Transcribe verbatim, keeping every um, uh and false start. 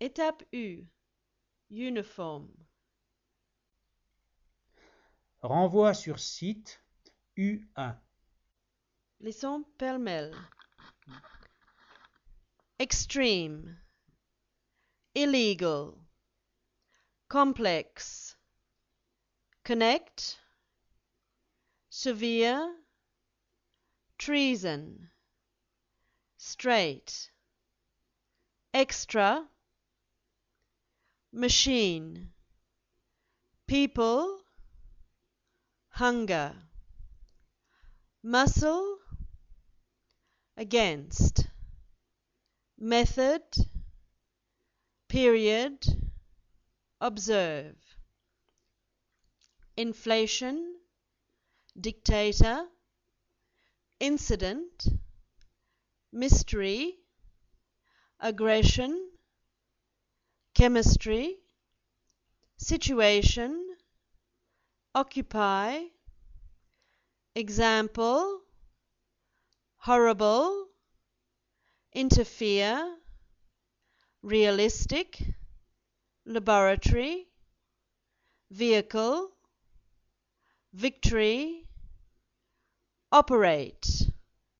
Étape U. Uniform. Renvoi sur site U un. Leçon pêle-mêle. Extreme. Illegal. Complex. Connect. Severe. Treason. Straight. Extra. Machine. People. Hunger. Muscle. Against. Method. Period. Observe. Inflation. Dictator. Incident. Mystery. Aggression. Chemistry. Situation. Occupy. Example. Horrible. Interfere. Realistic. Laboratory. Vehicle. Victory. Operate.